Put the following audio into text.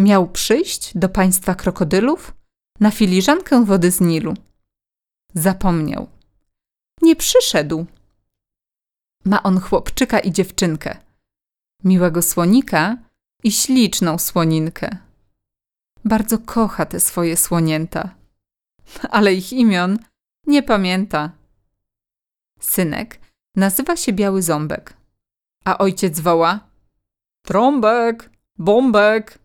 Miał przyjść do państwa krokodylów na filiżankę wody z Nilu. Zapomniał. Nie przyszedł. Ma on chłopczyka i dziewczynkę, miłego słonika i śliczną słoninkę. Bardzo kocha te swoje słonięta, ale ich imion nie pamięta. Synek nazywa się Biały Ząbek, a ojciec woła: Trąbek, Bąbek.